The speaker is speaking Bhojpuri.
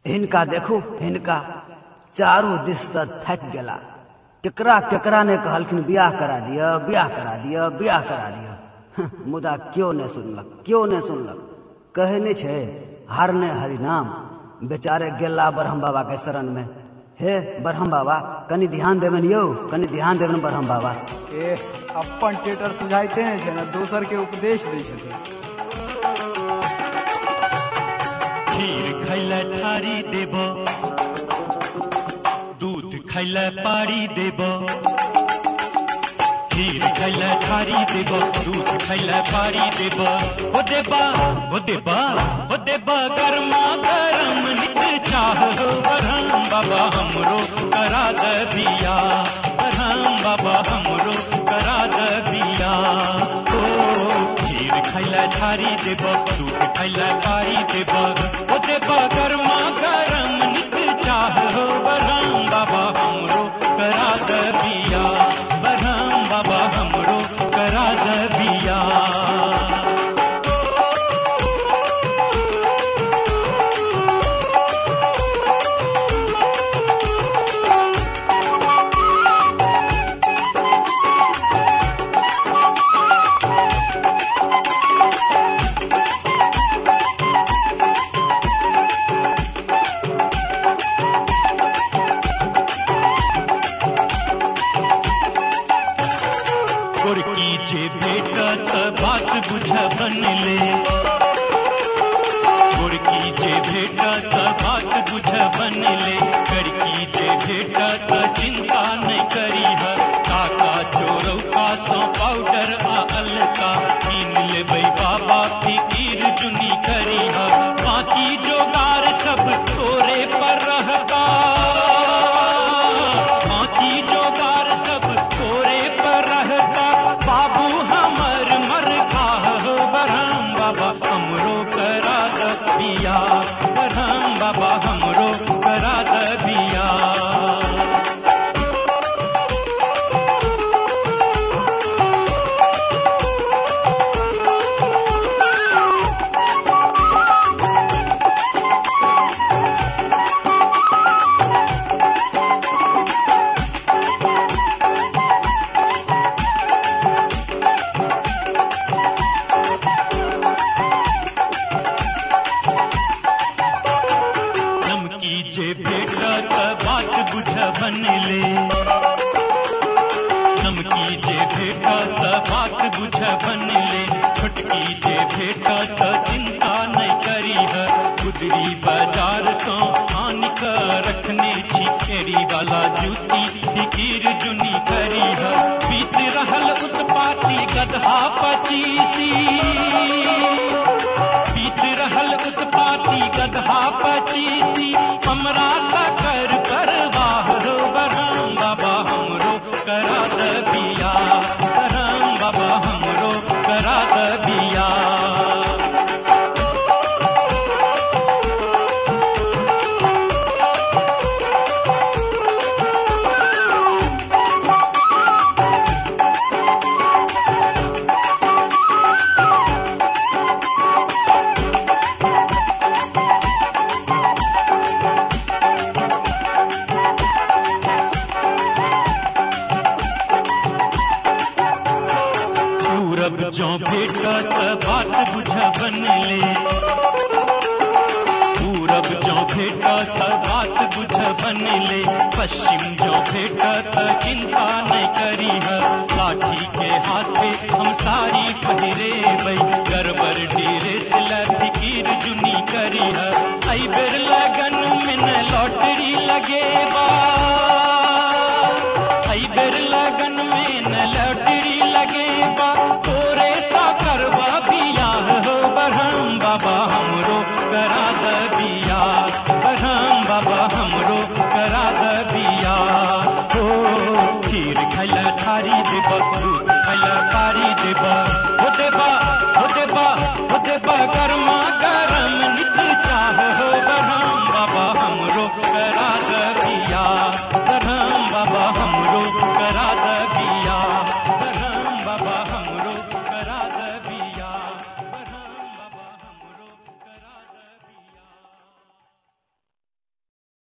हिनका देखू, हिनका चारू दिस से थक गेला। केकरा केकरा ने कहलखिन बियाह करा दिया, बियाह करा दिया, बियाह करा दिया, मुदा क्यों ने सुनलक, क्यों ने सुनलक। कहे नहीं छे हारने हरिनाम। बेचारे गेला ब्रह्म बाबा के शरण में। हे ब्रह्म बाबा कनी ध्यान देवन यो, कनी ध्यान देवन ब्रह्म बाबा। अपन टेटर सुझाइते हैं ना, दोसर के उपदेश दे छथिन। खीर खैले ठारी देब, दूध खैले पारी देब। खीर खैले ठारी देब, दूध खैले पारी देब। ओ देबा, ओ देबा, ओ देबा गरमा गरम नित चाह हो। ब्रह्म बाबा हमरो करा दे बिया, ब्रह्म बाबा हमरो करा दे बिया। ओ खीर खैले ठारी देब, दूध खैले पारी देब। ओ देबा गरमा गरम नित चाह हो। ब्रह्म बाबा हमरो करा दे बिया, ब्रह्म बाबा हमरो करा दे बिया। गोरकी जे भेटत बात बुझ बनले, गोरकी जे भेटत बात बुझ बनले। करकी जे भेटत चिंता नहीं करी है। काका चोरौका सौ पाउडर आ अलका कीन लेबै बाबा फिकीर जुनी करी है। बाकी जोगार सब तोरे पर रहता, बाकी जोगार सब तोरे पर रहता। बाबू हमर मर खाह हो। ब्रह्म बाबा हमरो करा दे बिया, ब्रह्म बाबा हमरो करा दे बिया। जे भेटत बात बुझ बनले, नमकी जे भेटत बात बुझ बनले। छोटकी जे भेटत चिंता नहीं करी है। गुदरी बाजार तो आन कर रखने छी। केरी वाला जूती फिकीर जुनी करी है। बीत रहल उस पाती गधा पचीसी, बीत रहल उस पाती गधा पचीसी। हमरा कर परवाह हो। ब्रह्म बाबा हमरो करा दे बिया, ब्रह्म बाबा हमरो करा दे बिया। जो भेटत बात बुझ बनले, पूरब जो भेटत बात बुझ बनले। पश्चिम जो भेटत चिंता नहीं करी है। लाठी के हाथे हम सारी पहिरेबै, गड़बड़ डेरे से फिकीर जुनी करी है। आई बेर लगन में न लॉटरी लगेबा, आई बेर लगन में न लॉटरी लगेबा। तोरे सा करवा बियाह हो। ब्रह्म बाबा हमरो करा दे बिया,